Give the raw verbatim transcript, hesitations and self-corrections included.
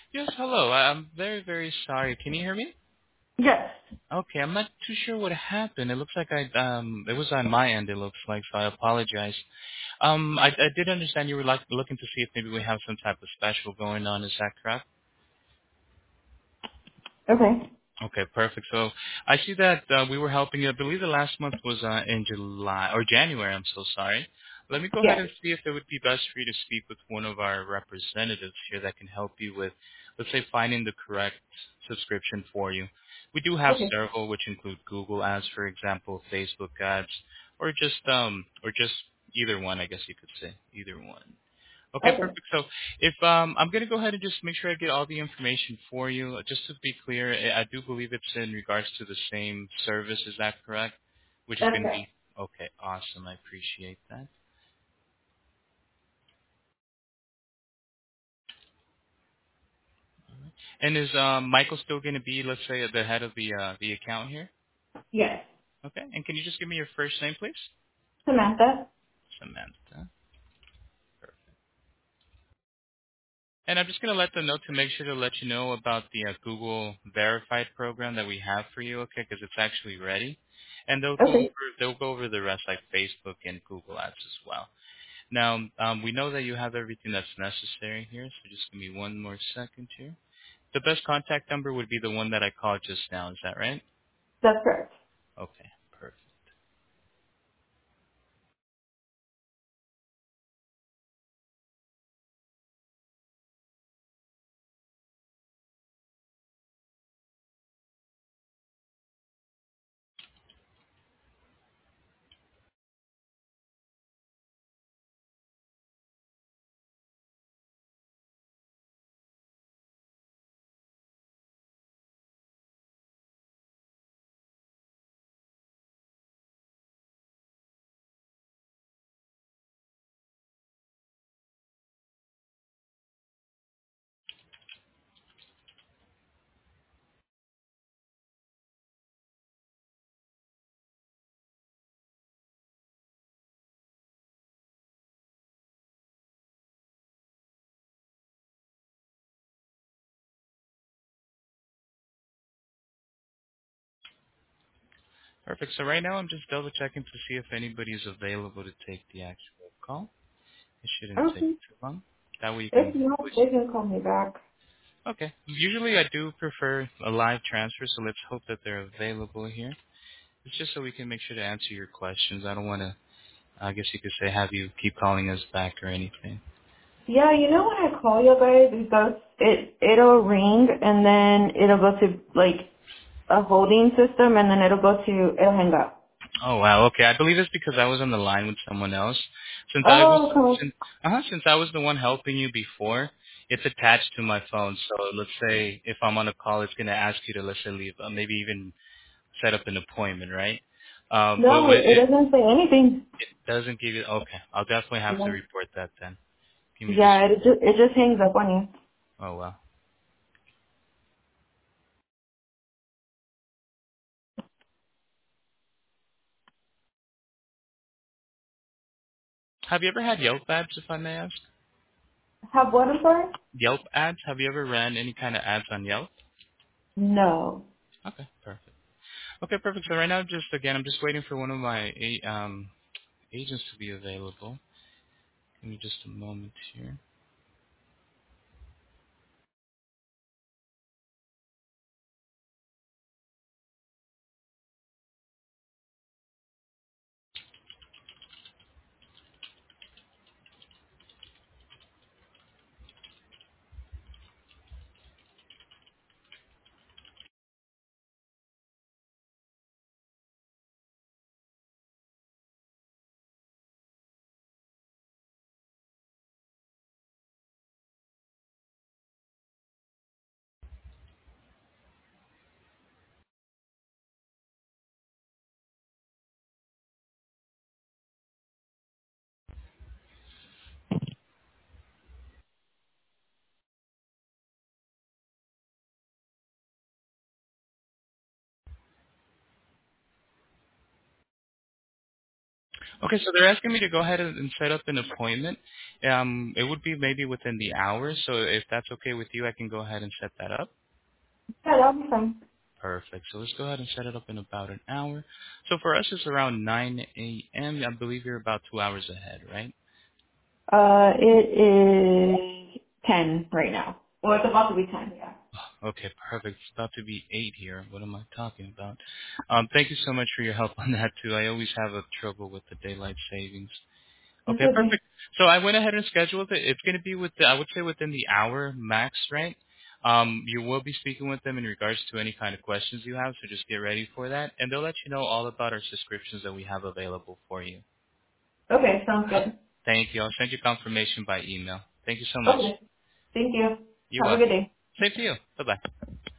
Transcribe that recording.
Yes, hello. I- I'm very, very sorry. Can you hear me? Yes. Okay, I'm not too sure what happened. It looks like I um it was on my end. It looks like, so I apologize. Um, I, I did understand you were like looking to see if maybe we have some type of special going on. Is that correct? Okay. Okay, perfect. So I see that uh, we were helping you. I believe the last month was uh, in July or January. I'm so sorry. Let me go ahead Yes. and see if it would be best for you to speak with one of our representatives here that can help you with, let's say, finding the correct subscription for you. We do have Okay. several, which include Google ads, for example, Facebook ads, or just um, or just either one. I guess you could say either one. Okay, Okay. perfect. So if um, I'm going to go ahead and just make sure I get all the information for you. Uh, Just to be clear, I I do believe it's in regards to the same service. Is that correct? Which is That's going to right. be okay. Awesome. I appreciate that. And is um, Michael still going to be, let's say, at the head of the uh, the account here? Yes. Okay. And can you just give me your first name, please? Samantha? Samantha. And I'm just going to let them know to make sure to let you know about the uh, Google Verified program that we have for you, okay? Because it's actually ready, and they'll go over Okay. they'll go over the rest like Facebook and Google Ads as well. Now, um, we know that you have everything that's necessary here, so just give me one more second here. The best contact number would be the one that I called just now. Is that right? That's correct. Okay, perfect. Perfect. So right now I'm just double checking to see if anybody is available to take the actual call. It shouldn't take Okay. too long. That way you If can not, they can call me back. Okay. Usually I do prefer a live transfer, so let's hope that they're available here. It's just so we can make sure to answer your questions. I don't want to, I guess you could say, have you keep calling us back or anything. Yeah, you know when I call you guys, it goes, it, it'll ring and then it'll go to like a holding system and then it'll go to, it'll hang up. Oh wow, okay. I believe it's because I was on the line with someone else. Since I was, Oh, okay. since, uh-huh, since I was the one helping you before, it's attached to my phone. So let's say if I'm on a call, it's going to ask you to, let's say, leave, uh, maybe even set up an appointment, right? Um, but No, when it, it it, doesn't say anything. it doesn't give you, okay, I'll definitely have to Yeah. report that then. Give me just Yeah, it just, it just hangs up on you. Oh well. Have you ever had Yelp ads, if I may ask? Have what, I'm sorry? Yelp ads? Have you ever ran any kind of ads on Yelp? No. Okay, perfect. Okay, perfect. So right now, just again, I'm just waiting for one of my a- um, agents to be available. Give me just a moment here. Okay, so they're asking me to go ahead and and set up an appointment. Um, it would be maybe within the hour, so if that's okay with you, I can go ahead and set that up. Yeah, that'll be fine. Perfect. So let's go ahead and set it up in about an hour. So for us, it's around nine a.m. I believe you're about two hours ahead, right? Uh, it is ten right now. Well, it's about to be ten, yeah. Okay, perfect. It's about to be eight here. What am I talking about? Um, thank you so much for your help on that too. I always have a trouble with the daylight savings. It's Okay, okay. perfect. So I went ahead and scheduled it. It's going to be with, the, I would say, within the hour max, right? Um, you will be speaking with them in regards to any kind of questions you have, so just get ready for that, and they'll let you know all about our subscriptions that we have available for you. Okay, sounds good. Thank you. I'll send you confirmation by email. Thank you so much. Okay. Thank you. You're Have a good welcome. day. Same to you. Bye bye.